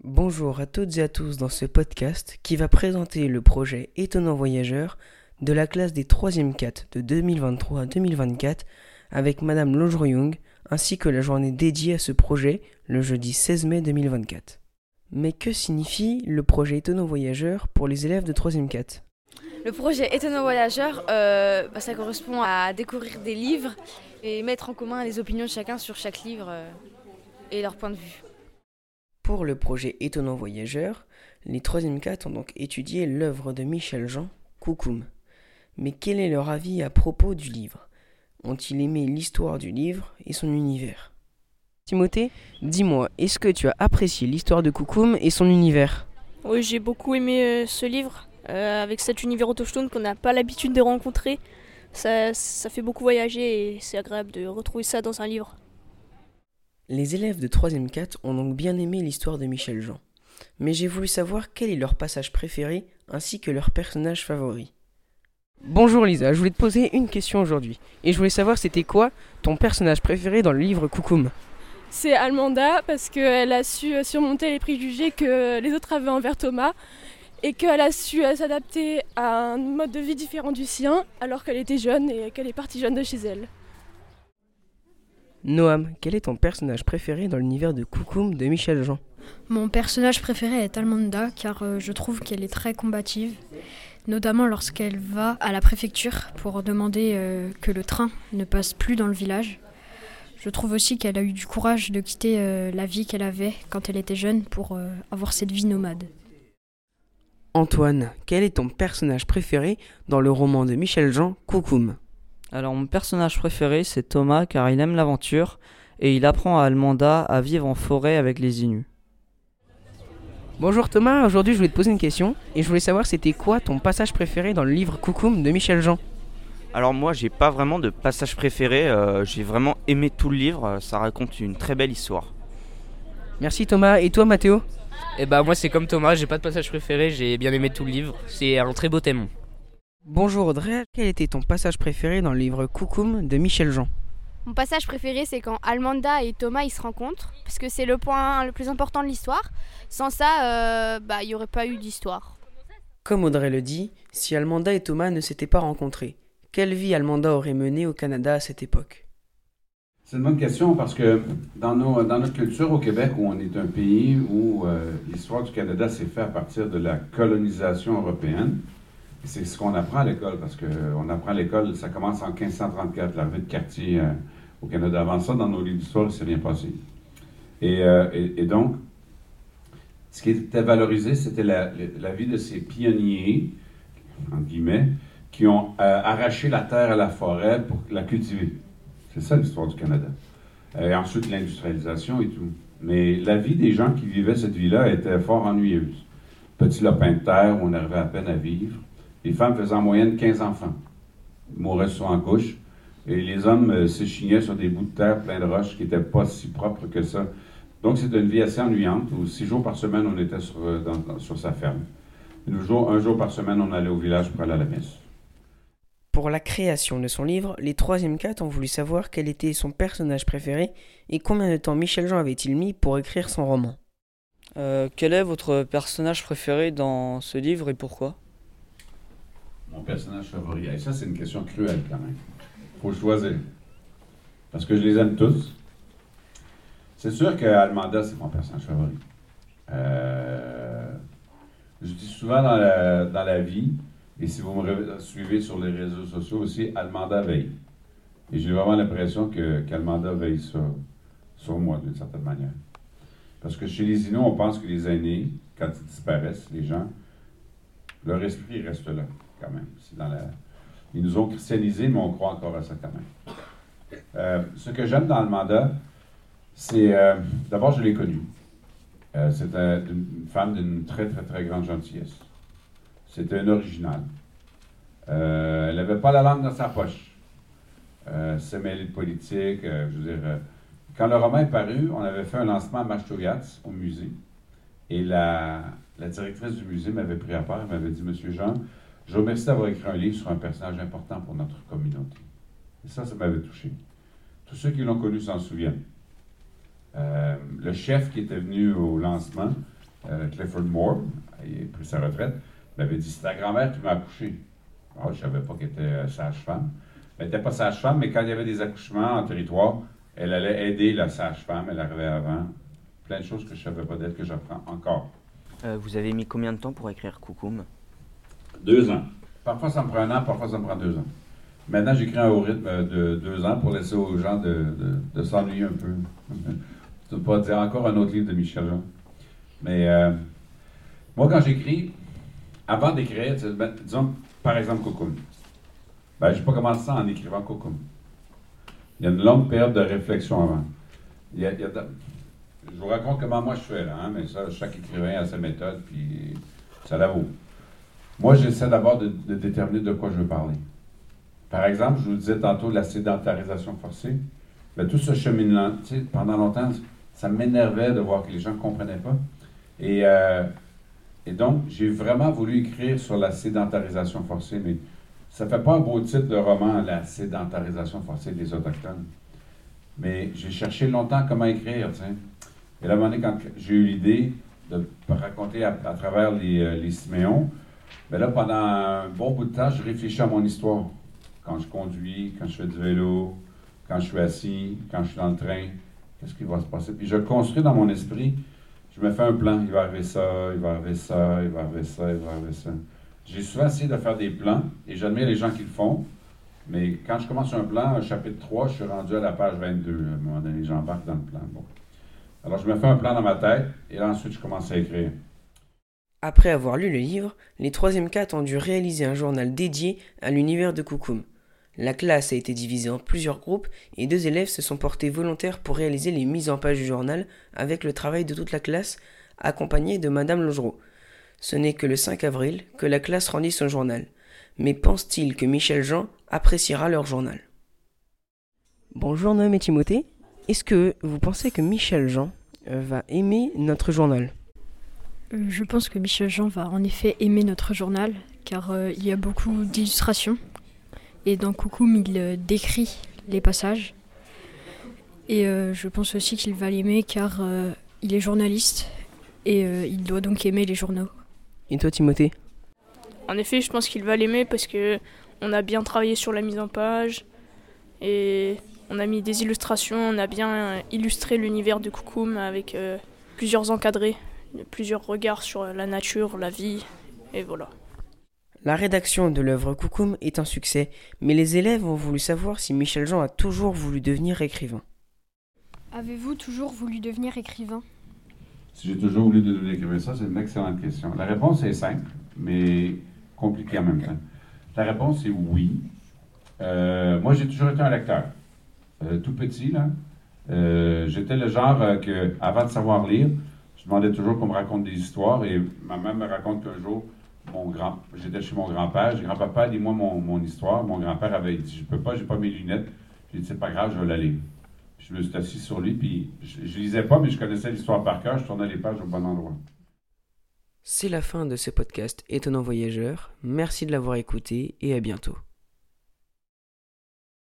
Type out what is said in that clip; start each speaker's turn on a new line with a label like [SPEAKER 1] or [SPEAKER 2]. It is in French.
[SPEAKER 1] Bonjour à toutes et à tous dans ce podcast qui va présenter le projet Étonnant Voyageur de la classe des 3e 4 de 2023-2024 avec Madame Lojroyoung ainsi que la journée dédiée à ce projet le jeudi 16 mai 2024. Mais que signifie le projet Étonnant Voyageur pour les élèves de 3e 4 ?
[SPEAKER 2] Le projet Étonnant Voyageur, ça correspond à découvrir des livres et mettre en commun les opinions de chacun sur chaque livre et leur point de vue.
[SPEAKER 1] Pour le projet Étonnant Voyageur, les 3e 4 ont donc étudié l'œuvre de Michel Jean, Coucoume. Mais quel est leur avis à propos du livre ? Ont-ils aimé l'histoire du livre et son univers ? Timothée, dis-moi, est-ce que tu as apprécié l'histoire de Coucoume et son univers ?
[SPEAKER 3] Oui, j'ai beaucoup aimé ce livre, avec cet univers autochtone qu'on n'a pas l'habitude de rencontrer. Ça fait beaucoup voyager et c'est agréable de retrouver ça dans un livre.
[SPEAKER 1] Les élèves de 3e 4 ont donc bien aimé l'histoire de Michel Jean. Mais j'ai voulu savoir quel est leur passage préféré ainsi que leur personnage favori. Bonjour Lisa, je voulais te poser une question aujourd'hui. Et je voulais savoir c'était quoi ton personnage préféré dans le livre Coucoume ?
[SPEAKER 4] C'est Almanda parce qu'elle a su surmonter les préjugés que les autres avaient envers Thomas et qu'elle a su s'adapter à un mode de vie différent du sien alors qu'elle était jeune et qu'elle est partie jeune de chez elle.
[SPEAKER 1] Noam, quel est ton personnage préféré dans l'univers de Coucoume de Michel Jean ?
[SPEAKER 5] Mon personnage préféré est Almanda car je trouve qu'elle est très combative, notamment lorsqu'elle va à la préfecture pour demander que le train ne passe plus dans le village. Je trouve aussi qu'elle a eu du courage de quitter la vie qu'elle avait quand elle était jeune pour avoir cette vie nomade.
[SPEAKER 1] Antoine, quel est ton personnage préféré dans le roman de Michel Jean, Coucoume ?
[SPEAKER 6] Alors mon personnage préféré c'est Thomas car il aime l'aventure et il apprend à Almanda à vivre en forêt avec les Inuits.
[SPEAKER 1] Bonjour Thomas, aujourd'hui je voulais te poser une question et je voulais savoir c'était quoi ton passage préféré dans le livre Coucoume de Michel Jean ?
[SPEAKER 7] Alors moi j'ai pas vraiment de passage préféré, j'ai vraiment aimé tout le livre, ça raconte une très belle histoire.
[SPEAKER 1] Merci Thomas, et toi Mathéo ?
[SPEAKER 8] Moi c'est comme Thomas, j'ai pas de passage préféré, j'ai bien aimé tout le livre, c'est un très beau thème.
[SPEAKER 1] Bonjour Audrey, quel était ton passage préféré dans le livre Coucoume de Michel Jean ?
[SPEAKER 2] Mon passage préféré, c'est quand Almanda et Thomas ils se rencontrent, parce que c'est le point le plus important de l'histoire. Sans ça, il n'y aurait pas eu d'histoire.
[SPEAKER 1] Comme Audrey le dit, si Almanda et Thomas ne s'étaient pas rencontrés, quelle vie Almanda aurait menée au Canada à cette époque ?
[SPEAKER 9] C'est une bonne question parce que dans notre culture au Québec, où on est un pays où l'histoire du Canada s'est faite à partir de la colonisation européenne, et c'est ce qu'on apprend à l'école, parce qu'on apprend à l'école, ça commence en 1534, l'arrivée de Cartier au Canada. Avant ça, dans nos livres d'histoire, il s'est rien passé. Et donc, ce qui était valorisé, c'était la vie de ces pionniers, entre guillemets, qui ont arraché la terre à la forêt pour la cultiver. C'est ça l'histoire du Canada. Et ensuite, l'industrialisation et tout. Mais la vie des gens qui vivaient cette vie-là était fort ennuyeuse. Petit lopin de terre où on arrivait à peine à vivre. Les femmes faisaient en moyenne 15 enfants. Ils mouraient souvent en couche. Et les hommes s'échignaient sur des bouts de terre pleins de roches qui n'étaient pas si propres que ça. Donc, c'était une vie assez ennuyante où 6 jours par semaine, on était sur sa ferme. Un jour par semaine, on allait au village pour aller à la messe.
[SPEAKER 1] Pour la création de son livre, les 3e 4 ont voulu savoir quel était son personnage préféré et combien de temps Michel Jean avait-il mis pour écrire son roman.
[SPEAKER 6] Quel est votre personnage préféré dans ce livre et pourquoi ?
[SPEAKER 9] Mon personnage favori. Et ça, c'est une question cruelle quand même. Faut choisir. Parce que je les aime tous. C'est sûr que Almanda, c'est mon personnage favori. Je dis souvent dans la vie, et si vous me suivez sur les réseaux sociaux aussi, Almanda veille. Et j'ai vraiment l'impression qu'Almanda veille sur moi d'une certaine manière. Parce que chez les Inuits, on pense que les aînés, quand ils disparaissent, les gens, leur esprit reste là, quand même. Ils nous ont christianisés, mais on croit encore à ça quand même. Ce que j'aime dans Almanda, c'est... d'abord, je l'ai connue. C'était une femme d'une très, très, très grande gentillesse. C'était une originale. Elle n'avait pas la langue dans sa poche. Se mêler de politique, je veux dire... Quand le roman est paru, on avait fait un lancement à Machtogats, au musée. Et la directrice du musée m'avait pris à part, elle m'avait dit « Monsieur Jean, je vous remercie d'avoir écrit un livre sur un personnage important pour notre communauté. » Et ça m'avait touché. Tous ceux qui l'ont connu s'en souviennent. Le chef qui était venu au lancement, Clifford Moore, il a pris sa retraite, m'avait dit, c'est ta grand-mère qui m'a accouché. Ah, je ne savais pas qu'elle était sage-femme. Elle n'était pas sage-femme, mais quand il y avait des accouchements en territoire, elle allait aider la sage-femme, elle arrivait avant. Plein de choses que je ne savais pas d'elle, que j'apprends encore.
[SPEAKER 7] Vous avez mis combien de temps pour écrire Coucoum?
[SPEAKER 9] 2 ans. Parfois ça me prend 1 an, parfois ça me prend 2 ans. Maintenant, j'écris au rythme de 2 ans pour laisser aux gens de s'ennuyer un peu. Je ne peux pas dire encore un autre livre de Michel Jean. Mais moi, quand j'écris, avant d'écrire, disons, par exemple, Coucoum. Je n'ai pas commencé ça en écrivant Coucoum. Il y a une longue période de réflexion avant. Je vous raconte comment moi je fais, là, hein, mais ça, chaque écrivain a sa méthode, puis ça la vaut. Moi, j'essaie d'abord de déterminer de quoi je veux parler. Par exemple, je vous disais tantôt de la sédentarisation forcée. Tout ce cheminement, pendant longtemps, ça m'énervait de voir que les gens ne comprenaient pas. Et donc, j'ai vraiment voulu écrire sur la sédentarisation forcée, mais ça ne fait pas un beau titre de roman, la sédentarisation forcée des Autochtones. Mais j'ai cherché longtemps comment écrire, t'sais. Et là, à un moment donné, quand j'ai eu l'idée de raconter à travers les Siméons, là, pendant un bon bout de temps, je réfléchis à mon histoire. Quand je conduis, quand je fais du vélo, quand je suis assis, quand je suis dans le train, qu'est-ce qui va se passer? Puis je construis dans mon esprit, je me fais un plan, il va arriver ça, il va arriver ça, il va arriver ça, il va arriver ça. J'ai souvent essayé de faire des plans, et j'admire les gens qui le font, mais quand je commence un plan, un chapitre 3, je suis rendu à la page 22. À un moment donné, j'embarque dans le plan. Bon. Alors je me fais un plan dans ma tête, et là ensuite je commence à écrire.
[SPEAKER 1] Après avoir lu le livre, les 3e 4 ont dû réaliser un journal dédié à l'univers de Coucoum. La classe a été divisée en plusieurs groupes et 2 élèves se sont portés volontaires pour réaliser les mises en page du journal avec le travail de toute la classe, accompagnée de Madame Logereau. Ce n'est que le 5 avril que la classe rendit son journal. Mais pense-t-il que Michel Jean appréciera leur journal? Bonjour Noam et Timothée. Est-ce que vous pensez que Michel Jean va aimer notre journal?
[SPEAKER 5] Je pense que Michel Jean va en effet aimer notre journal, car il y a beaucoup d'illustrations. Et dans Coucoum, il décrit les passages. Et je pense aussi qu'il va l'aimer, car il est journaliste, et il doit donc aimer les journaux.
[SPEAKER 1] Et toi Timothée?
[SPEAKER 3] En effet, je pense qu'il va l'aimer parce que on a bien travaillé sur la mise en page, et on a mis des illustrations, on a bien illustré l'univers de Coucoum avec plusieurs encadrés. Plusieurs regards sur la nature, la vie, et voilà.
[SPEAKER 1] La rédaction de l'œuvre Coucoum est un succès, mais les élèves ont voulu savoir si Michel Jean a toujours voulu devenir écrivain.
[SPEAKER 5] Avez-vous toujours voulu devenir écrivain?
[SPEAKER 9] Si j'ai toujours voulu devenir écrivain, ça c'est une excellente question. La réponse est simple, mais compliquée en même temps. La réponse est oui. Moi j'ai toujours été un lecteur. Tout petit, là. J'étais le genre que, avant de savoir lire, je demandais toujours qu'on me raconte des histoires, et ma mère me raconte qu'un jour, j'étais chez mon grand-père, j'ai dit, grand-papa, dis-moi mon histoire. Mon grand-père avait dit, je peux pas, j'ai pas mes lunettes. J'ai dit, c'est pas grave, je vais la lire. Puis je me suis assis sur lui, puis je lisais pas, mais je connaissais l'histoire par cœur, je tournais les pages au bon endroit.
[SPEAKER 1] C'est la fin de ce podcast Étonnant Voyageur. Merci de l'avoir écouté et à bientôt.